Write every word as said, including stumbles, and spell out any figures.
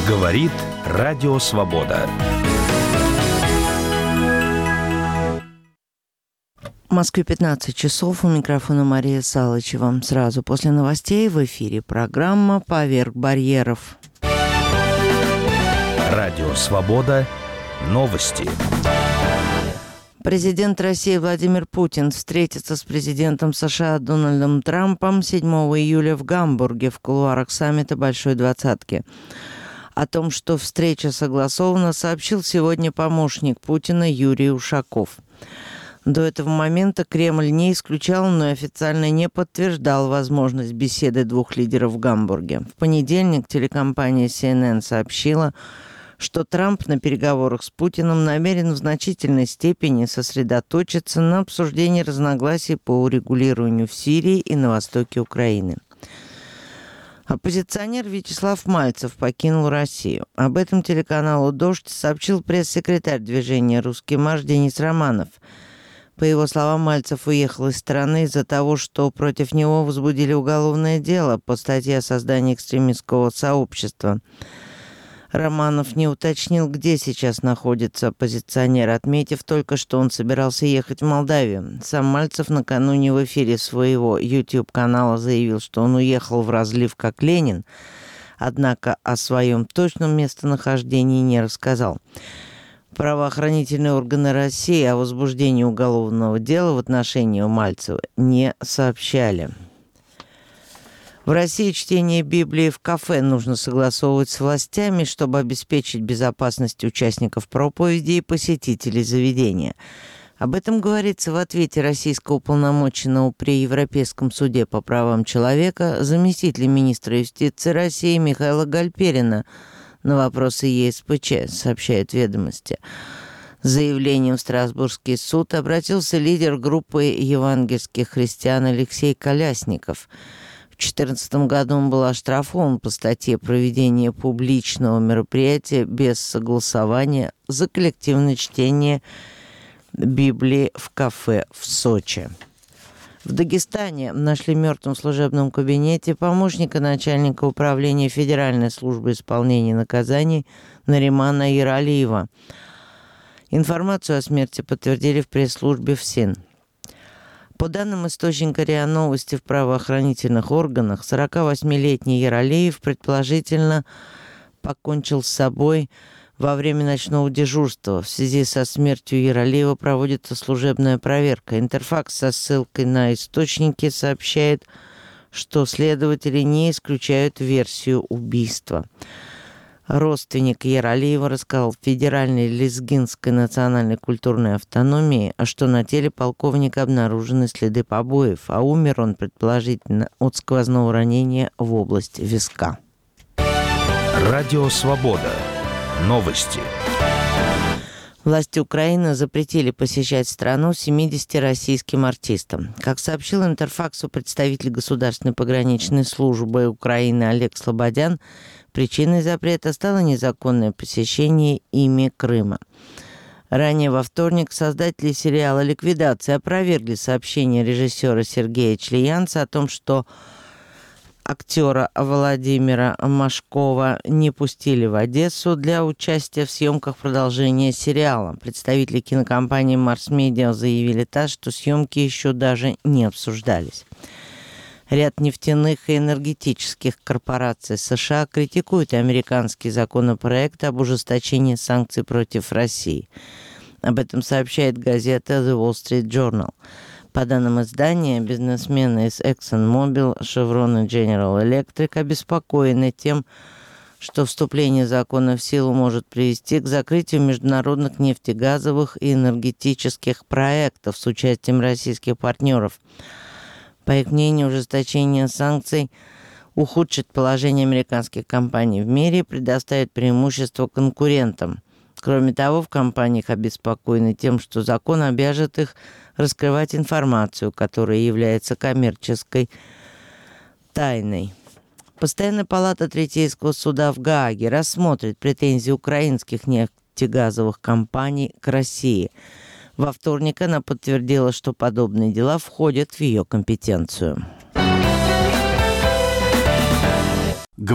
Говорит Радио Свобода. В Москве пятнадцать часов, у микрофона Мария Салычева. Сразу после новостей в эфире программа «Поверх барьеров». Радио Свобода. Новости. Президент России Владимир Путин встретится с президентом США Дональдом Трампом седьмого июля в Гамбурге в кулуарах саммита Большой Двадцатки. О том, что встреча согласована, сообщил сегодня помощник Путина Юрий Ушаков. До этого момента Кремль не исключал, но официально не подтверждал возможность беседы двух лидеров в Гамбурге. В понедельник телекомпания си эн эн сообщила, что Трамп на переговорах с Путиным намерен в значительной степени сосредоточиться на обсуждении разногласий по урегулированию в Сирии и на востоке Украины. Оппозиционер Вячеслав Мальцев покинул Россию. Об этом телеканалу «Дождь» сообщил пресс-секретарь движения «Русский марш» Денис Романов. По его словам, Мальцев уехал из страны из-за того, что против него возбудили уголовное дело по статье о создании экстремистского сообщества. Романов не уточнил, где сейчас находится оппозиционер, отметив только, что он собирался ехать в Молдавию. Сам Мальцев накануне в эфире своего YouTube-канала заявил, что он уехал в разлив как Ленин, однако о своем точном местонахождении не рассказал. Правоохранительные органы России о возбуждении уголовного дела в отношении Мальцева не сообщали. В России чтение Библии в кафе нужно согласовывать с властями, чтобы обеспечить безопасность участников проповеди и посетителей заведения. Об этом говорится в ответе российского уполномоченного при Европейском суде по правам человека заместителя министра юстиции России Михаила Гальперина на вопросы е эс пэ че, сообщают «Ведомости». С заявлением в Страсбургский суд обратился лидер группы евангельских христиан Алексей Колясников. В две тысячи четырнадцатом году он был оштрафован по статье «Проведение публичного мероприятия без согласования за коллективное чтение Библии в кафе в Сочи». В Дагестане нашли в мертвом служебном кабинете помощника начальника управления Федеральной службы исполнения наказаний Наримана Ералиева. Информацию о смерти подтвердили в пресс-службе ФСИН. По данным источника РИА Новости, в правоохранительных органах сорокавосьмилетний Ералиев предположительно покончил с собой во время ночного дежурства. В связи со смертью Ералиева проводится служебная проверка. Интерфакс со ссылкой на источники сообщает, что следователи не исключают версию убийства. Родственник Ералиева рассказал в Федеральной Лезгинской национальной культурной автономии, что на теле полковника обнаружены следы побоев, а умер он предположительно от сквозного ранения в область виска. Радио Свобода. Новости. Власти Украины запретили посещать страну семидесяти российским артистам. Как сообщил Интерфаксу представитель Государственной пограничной службы Украины Олег Слободян, причиной запрета стало незаконное посещение ими Крыма. Ранее во вторник создатели сериала «Ликвидация» опровергли сообщение режиссера Сергея Члеянца о том, что актера Владимира Машкова не пустили в Одессу для участия в съемках продолжения сериала. Представители кинокомпании Mars Media заявили ТАСС, что съемки еще даже не обсуждались. Ряд нефтяных и энергетических корпораций США критикуют американский законопроект об ужесточении санкций против России. Об этом сообщает газета The Wall Street Journal. По данным издания, бизнесмены из ExxonMobil, Chevron и General Electric обеспокоены тем, что вступление закона в силу может привести к закрытию международных нефтегазовых и энергетических проектов с участием российских партнеров. По их мнению, ужесточение санкций ухудшит положение американских компаний в мире и предоставит преимущество конкурентам. Кроме того, в компаниях обеспокоены тем, что закон обяжет их раскрывать информацию, которая является коммерческой тайной. Постоянная палата Третейского суда в Гааге рассмотрит претензии украинских нефтегазовых компаний к России. Во вторник она подтвердила, что подобные дела входят в ее компетенцию.